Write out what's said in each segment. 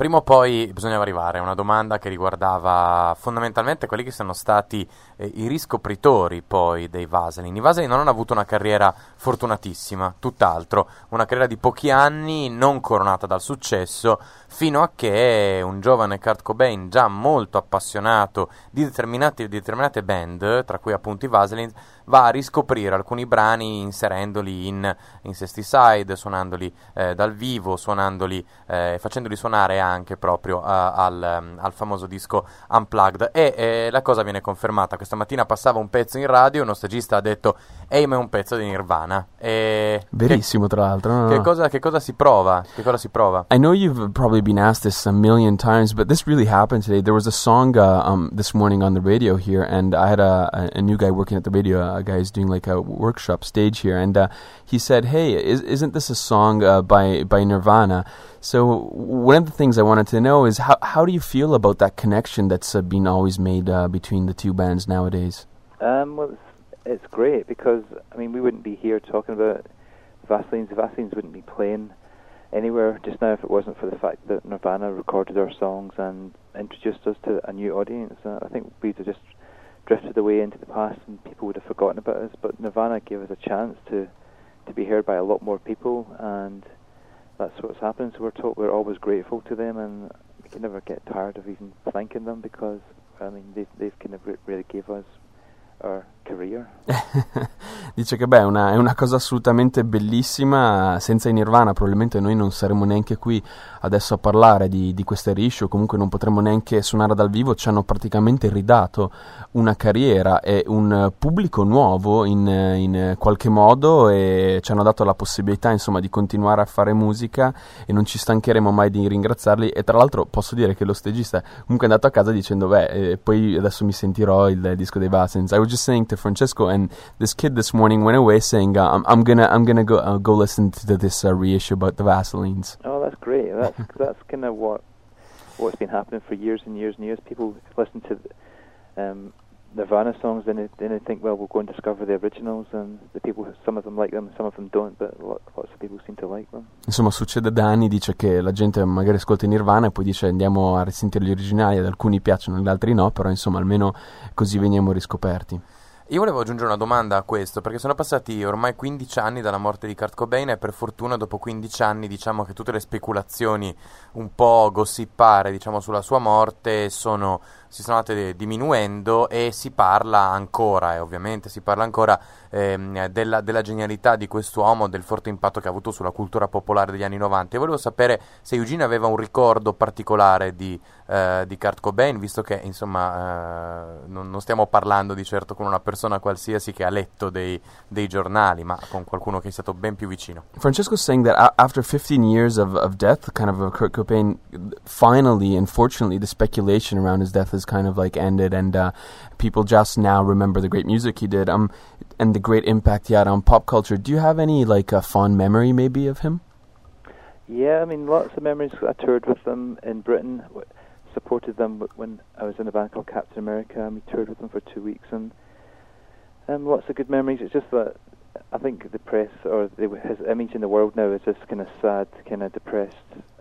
prima o poi bisognava arrivare a una domanda che riguardava fondamentalmente quelli che sono stati i riscopritori poi dei Vaseline. I Vaseline non hanno avuto una carriera fortunatissima, tutt'altro, una carriera di pochi anni non coronata dal successo, fino a che un giovane Kurt Cobain, già molto appassionato di determinate band, tra cui appunto i Vaseline, va a riscoprire alcuni brani inserendoli in Incesticide, suonandoli dal vivo, facendoli suonare anche proprio al famoso disco Unplugged, e la cosa viene confermata. Questa mattina passava un pezzo in radio, uno stagista ha detto ehi, ma è un pezzo di Nirvana. Verissimo, tra l'altro. No. Che cosa si prova? I know you've probably been asked this a million times, but this really happened today. There was a song this morning on the radio here, and I had a new guy working at the radio, a guy who's doing like a workshop stage here, and he said, hey, isn't this a song by Nirvana? So one of the things I wanted to know is how do you feel about that connection that's been always made between the two bands nowadays? Well, it's great because, I mean, we wouldn't be here talking about Vaselines. The Vaselines wouldn't be playing anywhere just now if it wasn't for the fact that Nirvana recorded our songs and introduced us to a new audience. I think we'd have just drifted away into the past and people would have forgotten about us, but Nirvana gave us a chance to be heard by a lot more people, and that's what's happened. So we're always grateful to them, and we can never get tired of even thanking them because, I mean, they've kind of really gave us our career. Dice che è una cosa assolutamente bellissima. Senza i Nirvana probabilmente noi non saremmo neanche qui adesso a parlare di queste reissue, comunque non potremmo neanche suonare dal vivo. Ci hanno praticamente ridato una carriera e un pubblico nuovo in qualche modo, e ci hanno dato la possibilità insomma di continuare a fare musica, e non ci stancheremo mai di ringraziarli. E tra l'altro posso dire che lo stagista comunque è andato a casa dicendo poi adesso mi sentirò il disco dei Vaselines. I was just saying to Francesco, and this kid this morning went away saying I'm gonna go listen to this reissue about the Vaselines. Oh, that's great. That's kind of what's been happening for years and years and years. People listen to Nirvana songs, then they think, well, we'll go and discover the originals, and the people, some of them like them, some of them don't, but lots of people seem to like them. Insomma, succede da anni, dice che la gente magari ascolta Nirvana e poi dice andiamo a risentire gli originali, ad alcuni piacciono, agli altri no, però insomma almeno così veniamo riscoperti. Io volevo aggiungere una domanda a questo, perché sono passati ormai 15 anni dalla morte di Kurt Cobain, e per fortuna dopo 15 anni diciamo che tutte le speculazioni un po' gossipare diciamo sulla sua morte si sono andate diminuendo, e si parla ancora, e ovviamente si parla ancora della genialità di quest'uomo, del forte impatto che ha avuto sulla cultura popolare degli anni 90. E volevo sapere se Eugene aveva un ricordo particolare di Kurt Cobain, visto che insomma non stiamo parlando di certo con una persona qualsiasi che ha letto dei giornali, ma con qualcuno che è stato ben più vicino. Francesco's saying that after 15 years of death, kind of Kurt Cobain, finally, unfortunately, the speculation around his death has kind of like ended, and people just now remember the great music he did and the great impact he had on pop culture. Do you have any like a fond memory maybe of him? Yeah, I mean, lots of memories. I toured with them in Britain, supported them when I was in a band called Captain America, and we toured with them for 2 weeks, and lots of good memories. It's just that I think the press, or his image in the world now, is this kind of sad, kind of depressed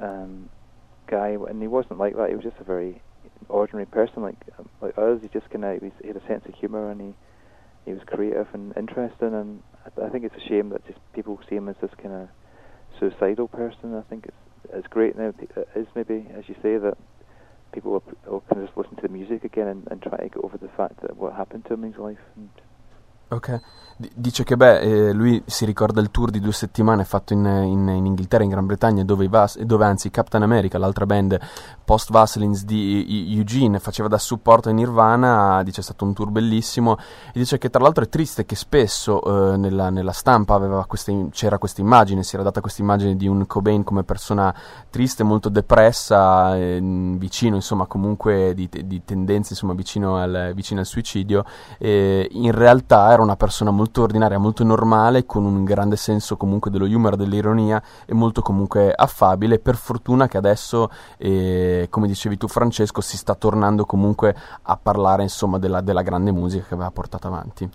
guy, and he wasn't like that. He was just a very ordinary person like us. He just kind of he had a sense of humour, and he was creative and interesting. And I think it's a shame that just people see him as this kind of suicidal person. I think it's great now. It is maybe, as you say, that people will kind of just listen to the music again and try to get over the fact that what happened to him in his life. Ok, dice che lui si ricorda il tour di 2 settimane fatto in Inghilterra, in Gran Bretagna, dove anzi Captain America, l'altra band post Vaselines di Eugene, faceva da supporto a Nirvana. Dice è stato un tour bellissimo, e dice che tra l'altro è triste che spesso nella stampa c'era questa immagine, si era data questa immagine di un Cobain come persona triste, molto depressa, vicino insomma comunque di tendenze insomma vicino al suicidio. In realtà era una persona molto ordinaria, molto normale, con un grande senso comunque dello humor, dell'ironia, e molto comunque affabile. Per fortuna che adesso, come dicevi tu Francesco, si sta tornando comunque a parlare insomma della grande musica che aveva portato avanti.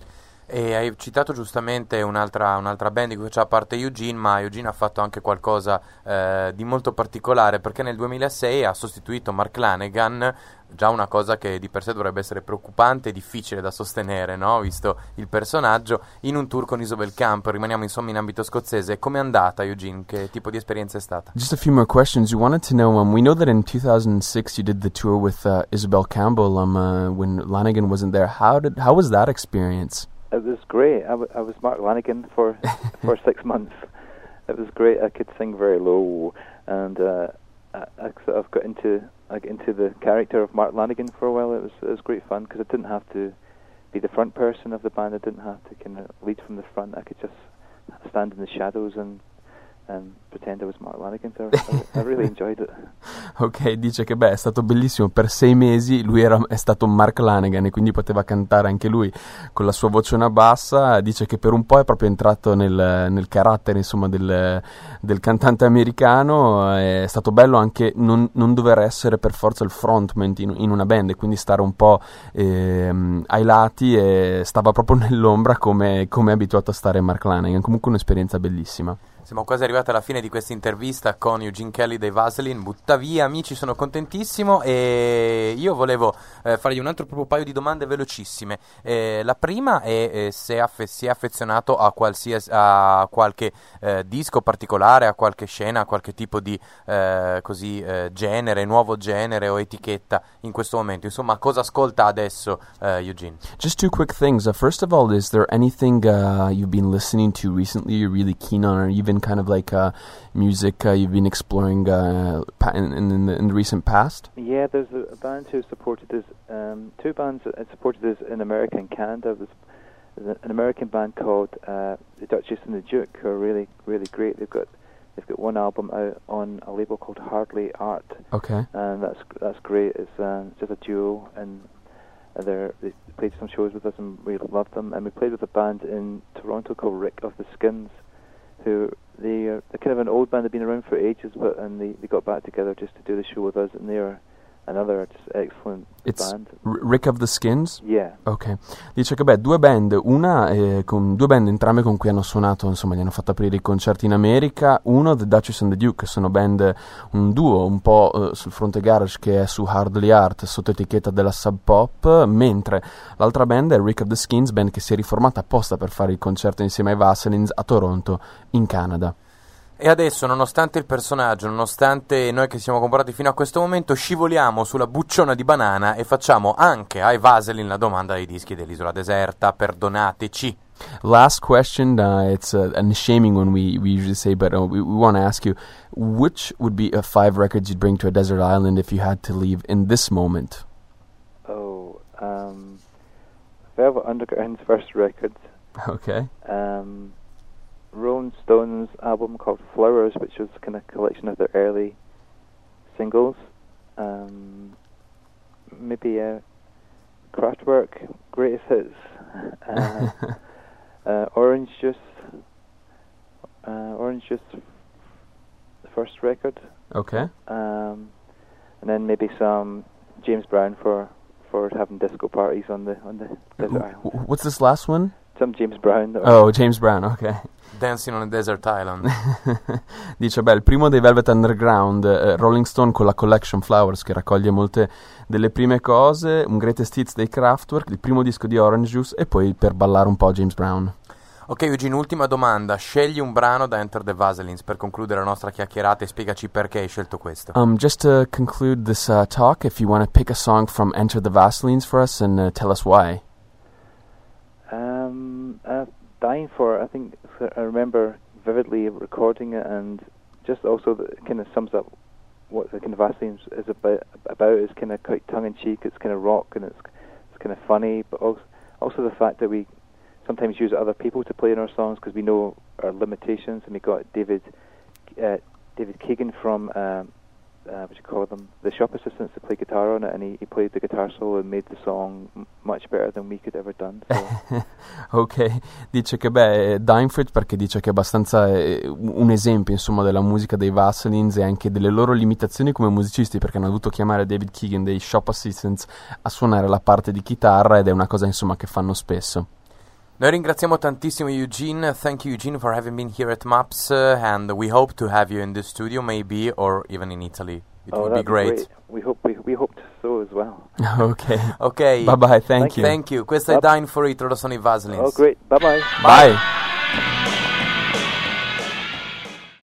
E hai citato giustamente un'altra band di cui faceva parte Eugene, ma Eugene ha fatto anche qualcosa di molto particolare, perché nel 2006 ha sostituito Mark Lanegan, già una cosa che di per sé dovrebbe essere preoccupante e difficile da sostenere, no? Visto il personaggio, in un tour con Isobel Camp. Rimaniamo insomma in ambito scozzese. Com'è andata, Eugene? Che tipo di esperienza è stata? Just a few more questions. You wanted to know, we know that in 2006 you did the tour with Isabel Campbell when Lanegan wasn't there. How was that experience? It was great. I was Mark Lanegan for 6 months. It was great. I could sing very low, and I sort of got into the character of Mark Lanegan for a while. It was great fun because I didn't have to be the front person of the band. I didn't have to kind of lead from the front. I could just stand in the shadows and pretend I was Mark Lanegan. So I really enjoyed it. Ok, dice che è stato bellissimo. Per 6 mesi lui è stato Mark Lanegan e quindi poteva cantare anche lui con la sua vocina bassa. Dice che per un po' è proprio entrato nel carattere, insomma, del cantante americano. È stato bello anche non dover essere per forza il frontman in una band e quindi stare un po' ai lati, e stava proprio nell'ombra come è abituato a stare Mark Lanegan. Comunque un'esperienza bellissima. Siamo quasi arrivati alla fine di questa intervista con Eugene Kelly dei Vaseline. Tuttavia, amici, sono contentissimo e io volevo fargli un altro proprio paio di domande velocissime. La prima è se si è affezionato a qualche disco particolare, a qualche scena, a qualche tipo di genere, nuovo genere o etichetta in questo momento. Insomma, cosa ascolta adesso Eugene? Just two quick things. First of all, is there anything you've been listening to recently you're really keen on, or even kind of like music you've been exploring in the recent past? Yeah, there's a band who supported us, two bands that supported us in America and Canada. There's an American band called the Duchess and the Duke, who are really, really great. They've got one album out on a label called Hardly Art. Okay. And that's great. It's just a duo, and they played some shows with us and we loved them. And we played with a band in Toronto called Rick of the Skins, who they're kind of an old band. They've been around for ages, and they got back together just to do the show with us, and they're another just excellent band. Rick of the Skins? Yeah. Ok. Dice che due band, due band entrambe con cui hanno suonato, insomma, gli hanno fatto aprire i concerti in America. Uno, The Duchess and the Duke, sono un duo un po' sul fronte garage, che è su Hardly Art, sotto etichetta della Sub Pop, mentre l'altra band è Rick of the Skins, band che si è riformata apposta per fare il concerto insieme ai Vaselines a Toronto, in Canada. E adesso, nonostante il personaggio, nonostante noi che siamo comportati fino a questo momento, scivoliamo sulla bucciona di banana e facciamo anche ai Vaseline la domanda dei dischi dell'Isola Deserta. Perdonateci. Last question, it's a shaming one we usually say, but we want to ask you, which would be 5 records you'd bring to a desert island if you had to leave in this moment? Oh, Velvet Underground's first record. Okay. Rolling Stones album called Flowers, which was kind of a collection of their early singles. Maybe Kraftwerk, Greatest Hits. Orange Juice, the first record. Okay. And then maybe some James Brown for having disco parties on the desert island. What's this last one? Some James Brown. Oh, James Brown, ok. Dancing on a Desert Island. Dice, il primo dei Velvet Underground, Rolling Stone con la Collection Flowers, che raccoglie molte delle prime cose, un Greatest Hits dei Kraftwerk, il primo disco di Orange Juice, e poi per ballare un po' James Brown. Ok, Eugene, ultima domanda. Scegli un brano da Enter the Vaselines per concludere la nostra chiacchierata e spiegaci perché hai scelto questo. Just to conclude this talk, if you want to pick a song from Enter the Vaselines for us and tell us why. Dying For, I think I remember vividly recording it, and just also that it kind of sums up what the kind of Vaselines is about. It's kind of quite tongue-in-cheek, it's kind of rock, and it's kind of funny, but also the fact that we sometimes use other people to play in our songs because we know our limitations, and we got David Keegan from the shop assistants to play guitar on it, and he played the guitar solo and made the song much better than we could ever done. So. Ok, dice che Dying For It perché dice che è abbastanza un esempio, insomma, della musica dei Vaselines e anche delle loro limitazioni come musicisti, perché hanno dovuto chiamare David Keegan dei shop assistants a suonare la parte di chitarra, ed è una cosa, insomma, che fanno spesso. Noi ringraziamo tantissimo Eugene. Thank you, Eugene, for having been here at MAPS, and we hope to have you in the studio, maybe, or even in Italy. It would be great. We hope so as well. Ok. Bye bye, thank you. Thank you. Questo è Dying for It, loro sono i Vaselines. Oh, great. Bye bye. Bye.